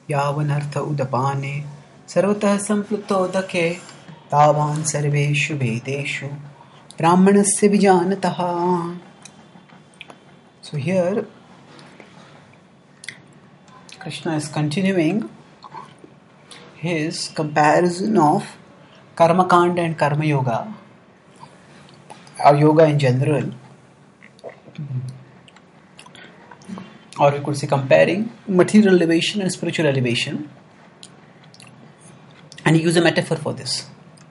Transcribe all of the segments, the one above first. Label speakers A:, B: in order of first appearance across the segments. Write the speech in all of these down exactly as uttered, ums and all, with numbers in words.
A: यावनर्थ उदपाने सर्वतः संप्लुतोदके तावान् सर्वेषु वेदेषु ब्राह्मणस्य विजानतः. So here Krishna is continuing his comparison of Karma Kanda and Karma Yoga, or yoga in general, or we could say comparing material elevation and spiritual elevation, and he used a metaphor for this.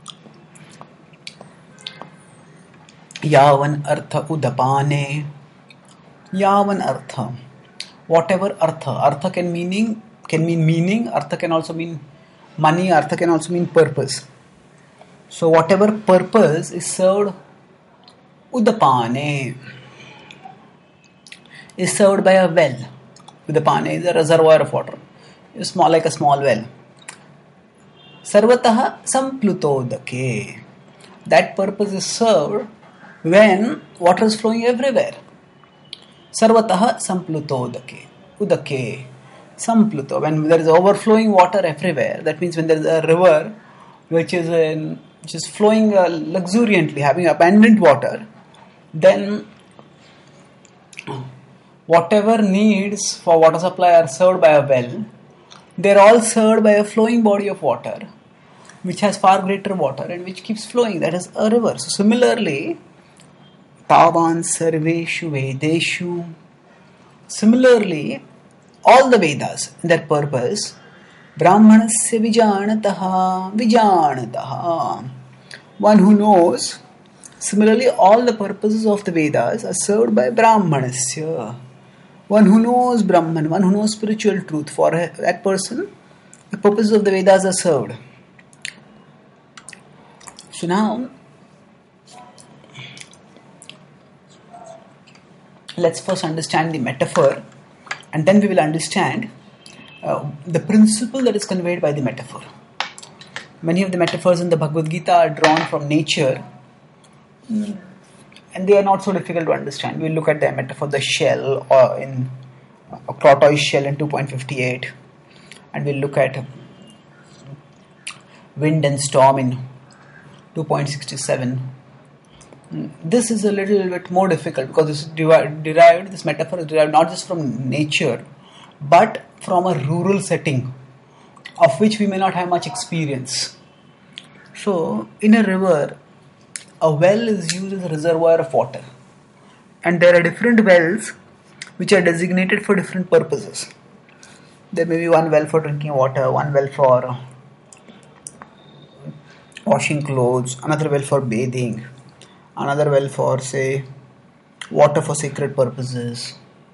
A: Yavan artha udapane. Yavan artha. Whatever artha. Artha can meaning can mean meaning. Artha can also mean money. Artha can also mean purpose. So whatever purpose is served, udapane, is served by a well. Udapane is a reservoir of water. It's small, like a small well. Sarvataha samplutodake. That purpose is served when water is flowing everywhere. Sarvataha samplutodake. Udake. Sampluto. When there is overflowing water everywhere, that means when there is a river which is in, which is flowing uh, luxuriantly, having abundant water, then whatever needs for water supply are served by a well. They are all served by a flowing body of water, which has far greater water and which keeps flowing. That is a river. So similarly, Tavan Sarveshu Vedeshu. Similarly, all the Vedas, their purpose, Brahmanasya Vijanataha, Vijanataha. One who knows. Similarly, all the purposes of the Vedas are served by Brahmanasya. One who knows Brahman, one who knows spiritual truth, for that person, the purposes of the Vedas are served. So now, let's first understand the metaphor, and then we will understand uh, the principle that is conveyed by the metaphor. Many of the metaphors in the Bhagavad Gita are drawn from nature, and they are not so difficult to understand. We'll look at the metaphor, the shell, or in a tortoise shell in two point five eight, and we'll look at wind and storm in two point six seven. This is a little bit more difficult because this is derived, this metaphor is derived not just from nature, but from a rural setting of which we may not have much experience. So, in a river, a well is used as a reservoir of water, and there are different wells which are designated for different purposes. There may be one well for drinking water, one well for washing clothes, another well for bathing, another well for, say, water for sacred purposes.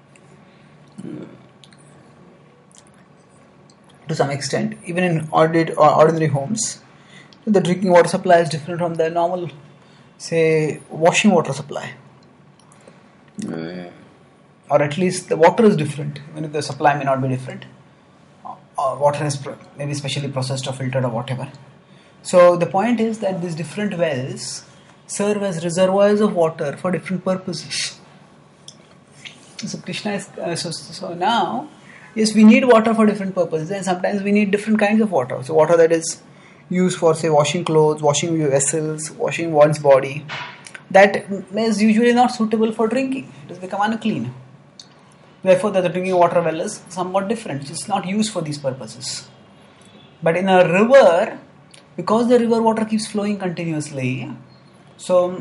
A: To some extent, even in ordinary homes, the drinking water supply is different from the normal, say, washing water supply. Mm. Or at least the water is different, even if the supply may not be different. Or water is pro- maybe specially processed or filtered or whatever. So the point is that these different wells serve as reservoirs of water for different purposes. So Krishna is, uh, so, so now, yes, we need water for different purposes, and sometimes we need different kinds of water. So water that is used for, say, washing clothes, washing vessels, washing one's body, that is usually not suitable for drinking. It has become unclean. Therefore, the drinking water well is somewhat different. It is not used for these purposes. But in a river, because the river water keeps flowing continuously, so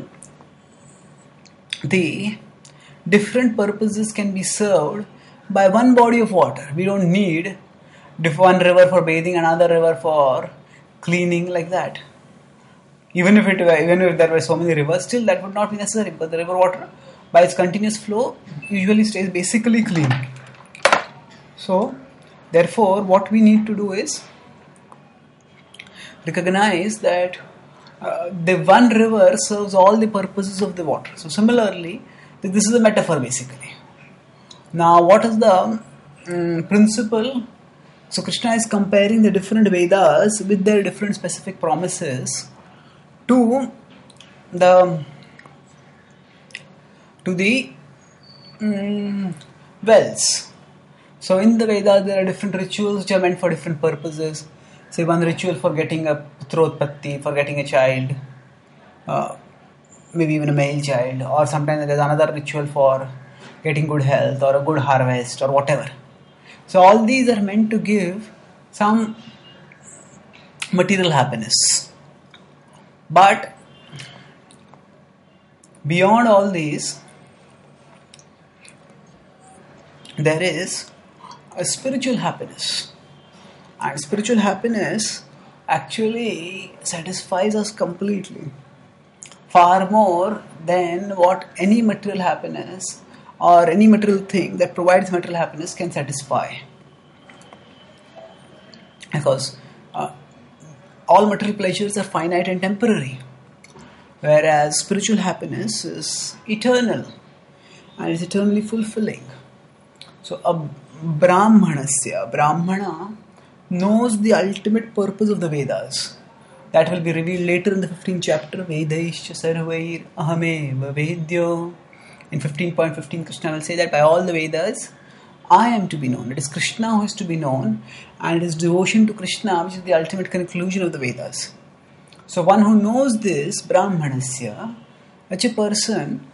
A: the different purposes can be served by one body of water. We don't need one river for bathing, another river for cleaning, like that. Even if it were, even if there were so many rivers, still that would not be necessary, because the river water, by its continuous flow, usually stays basically clean. So, therefore, what we need to do is recognize that uh, the one river serves all the purposes of the water. So, similarly, this is a metaphor basically. Now, what is the um, principle? So, Krishna is comparing the different Vedas with their different specific promises to the to the um, wells. So in the Vedas, there are different rituals which are meant for different purposes. Say one ritual for getting a putrotpatti, for getting a child, uh, maybe even a male child, or sometimes there is another ritual for getting good health or a good harvest or whatever. So all these are meant to give some material happiness. But beyond all these, there is a spiritual happiness. And spiritual happiness actually satisfies us completely. Far more than what any material happiness or any material thing that provides material happiness can satisfy. Because uh, all material pleasures are finite and temporary, whereas spiritual happiness is eternal and is eternally fulfilling. So a Brahmanasya, Brahmana knows the ultimate purpose of the Vedas. That will be revealed later in the fifteenth chapter. Vedaischa sarvair ahameva vedyo. In fifteen point fifteen, Krishna will say that by all the Vedas, I am to be known. It is Krishna who is to be known, and it is devotion to Krishna which is the ultimate conclusion of the Vedas. So one who knows this, Brahmanasya, such a person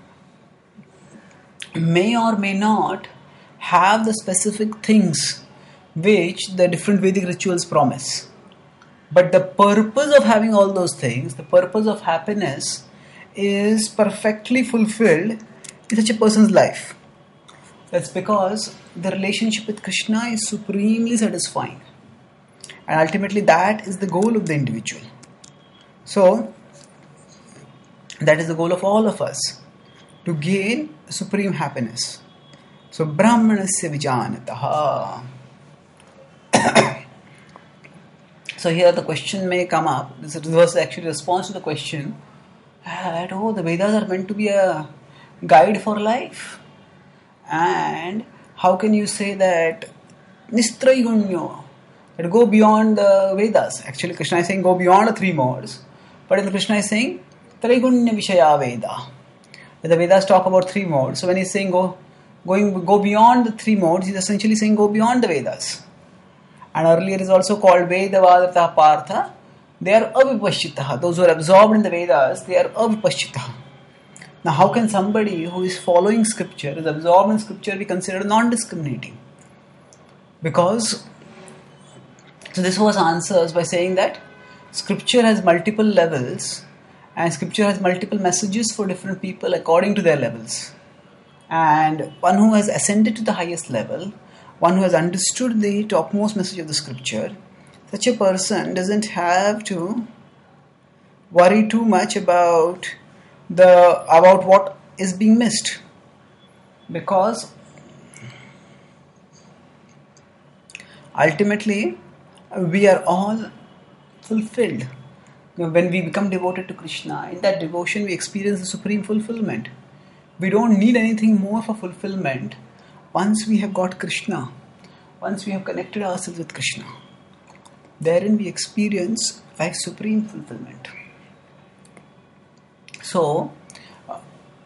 A: may or may not have the specific things which the different Vedic rituals promise. But the purpose of having all those things, the purpose of happiness, is perfectly fulfilled in such a person's life. That's because the relationship with Krishna is supremely satisfying. And ultimately that is the goal of the individual. So, that is the goal of all of us, to gain supreme happiness. So, Brahmanasya vijanataha. So here the question may come up. This was actually a response to the question that, oh, the Vedas are meant to be a guide for life. And how can you say that Nistraigunya, that go beyond the Vedas? Actually, Krishna is saying go beyond the three modes. But in the Krishna is saying Traigunya Vishaya Veda. The Vedas talk about three modes. So when he's saying go, going, go beyond the three modes, he's essentially saying go beyond the Vedas. And earlier is also called Vedavadata Partha. They are avipashchitaha. Those who are absorbed in the Vedas, they are avipashchitaha. Now how can somebody who is following scripture, is absorbed in scripture, be considered non-discriminating? Because, so this was answers by saying that scripture has multiple levels and scripture has multiple messages for different people according to their levels. And one who has ascended to the highest level, one who has understood the topmost message of the scripture, such a person doesn't have to worry too much about the about what is being missed, because ultimately we are all fulfilled. When we become devoted to Krishna, in that devotion we experience the supreme fulfillment. We don't need anything more for fulfillment. Once we have got Krishna, once we have connected ourselves with Krishna, therein we experience like supreme fulfillment. So, uh,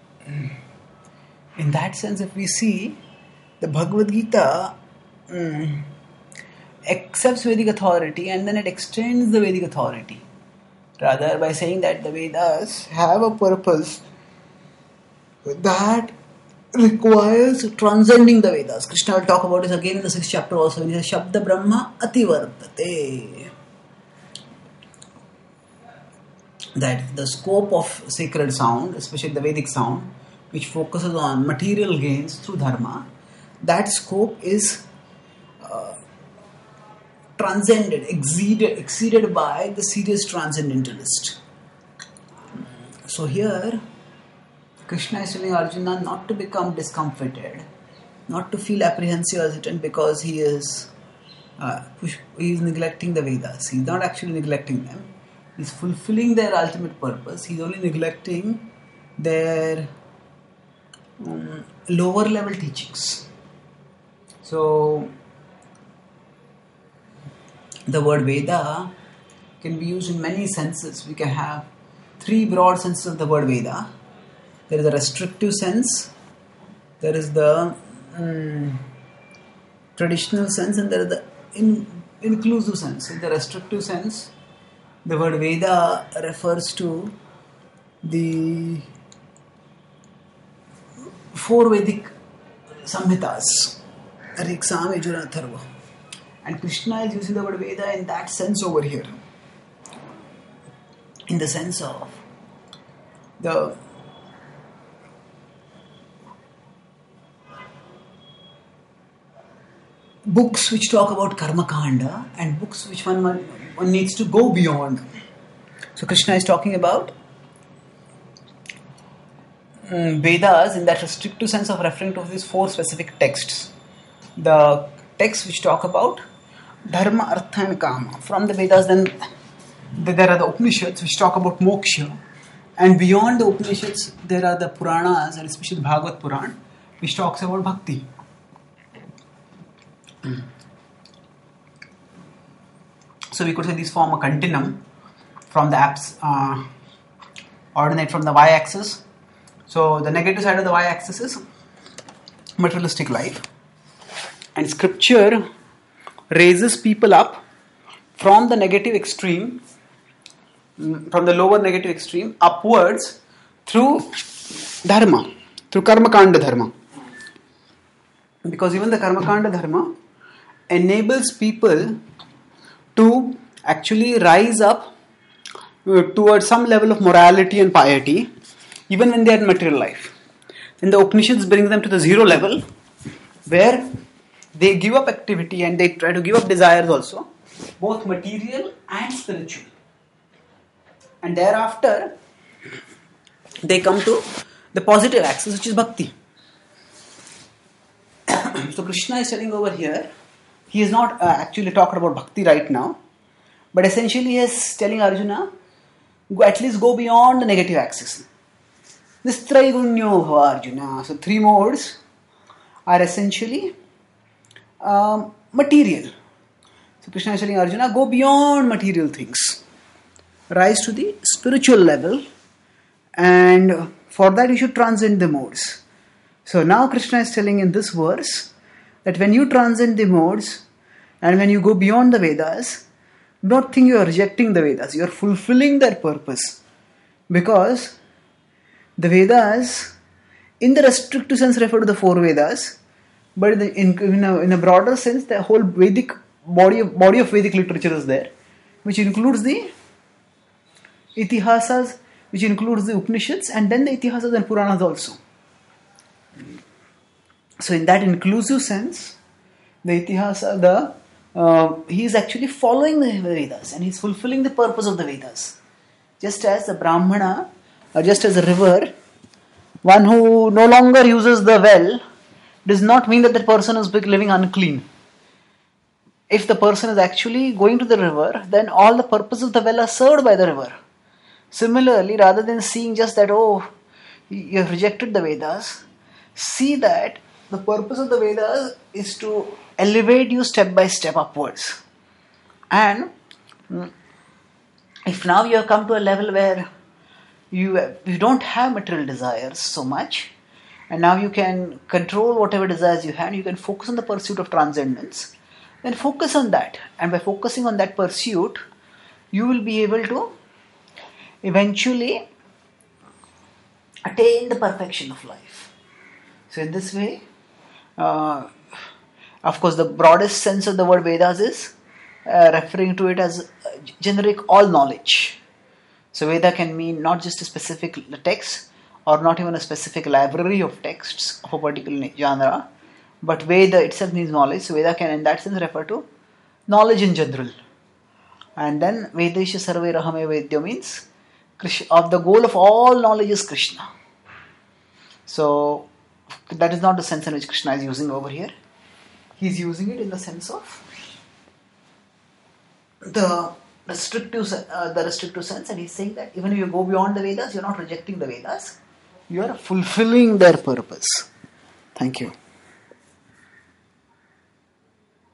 A: in that sense, if we see, the Bhagavad Gita um, accepts Vedic authority and then it extends the Vedic authority. Rather, by saying that the Vedas have a purpose that requires transcending the Vedas. Krishna will talk about this again in the sixth chapter also when he says Shabda Brahma Ativartate. That the scope of sacred sound, especially the Vedic sound, which focuses on material gains through dharma, that scope is uh, transcended, exceeded, exceeded by the serious transcendentalist. So here, Krishna is telling Arjuna not to become discomfited, not to feel apprehensive or hesitant because he is uh, he is neglecting the Vedas. He is not actually neglecting them. He is fulfilling their ultimate purpose. He is only neglecting their um, lower level teachings. So, the word Veda can be used in many senses. We can have three broad senses of the word Veda. There is a restrictive sense, there is the um, traditional sense and there is the in, inclusive sense. In the restrictive sense, the word Veda refers to the four Vedic Samhitas, Rig, Sam, Yajur, Atharva. And Krishna is using the word Veda in that sense over here. In the sense of the books which talk about Karma Kanda and books which one, one, one needs to go beyond. So Krishna is talking about um, Vedas in that restrictive sense of referring to these four specific texts. The texts which talk about Dharma, Artha and Kama. From the Vedas then there are the Upanishads which talk about moksha, and beyond the Upanishads there are the Puranas, and especially Bhagavad Puran, which talks about bhakti. Mm. So we could say these form a continuum from the apps, uh, ordinate from the y-axis. So the negative side of the y-axis is materialistic life, and scripture raises people up from the negative extreme, from the lower negative extreme upwards through dharma, through karma kanda dharma. Because even the karma kanda dharma enables people to actually rise up towards some level of morality and piety even when they are in material life. And the Upanishads bring them to the zero level where they give up activity and they try to give up desires also, both material and spiritual. And thereafter, they come to the positive axis, which is bhakti. So Krishna is telling over here, he is not uh, actually talking about bhakti right now, but essentially he is telling Arjuna, go, at least go beyond the negative axis. Nistraigunyo bhava Arjuna. So three modes are essentially um, material. So Krishna is telling Arjuna, go beyond material things. Rise to the spiritual level, and for that you should transcend the modes. So now Krishna is telling in this verse that when you transcend the modes and when you go beyond the Vedas, don't think you are rejecting the Vedas, you are fulfilling their purpose. Because the Vedas, in the restrictive sense, refer to the four Vedas, but in, the, in, in, a, in a broader sense, the whole Vedic body of, body of Vedic literature is there, which includes the Itihasas, which includes the Upanishads, and then the Itihasas and Puranas also. So in that inclusive sense, the Itihasa, the uh, he is actually following the Vedas and he is fulfilling the purpose of the Vedas. Just as the Brahmana, or just as a river, one who no longer uses the well does not mean that that person is living unclean. If the person is actually going to the river, then all the purposes of the well are served by the river. Similarly, rather than seeing just that, oh, you have rejected the Vedas, see that the purpose of the Vedas is to elevate you step by step upwards. And if now you have come to a level where you, you don't have material desires so much, and now you can control whatever desires you have, you can focus on the pursuit of transcendence, then focus on that. And by focusing on that pursuit, you will be able to eventually attain the perfection of life. So in this way, uh, of course the broadest sense of the word Vedas is uh, referring to it as generic all knowledge. So Veda can mean not just a specific text or not even a specific library of texts of a particular genre, but Veda itself means knowledge. So Veda can in that sense refer to knowledge in general. And then Vedesha Sarve Rahame Vedya means of the goal of all knowledge is Krishna. So that is not the sense in which Krishna is using over here. He is using it in the sense of the restrictive, uh, the restrictive sense, and he is saying that even if you go beyond the Vedas, you are not rejecting the Vedas, you are fulfilling their purpose. Thank you.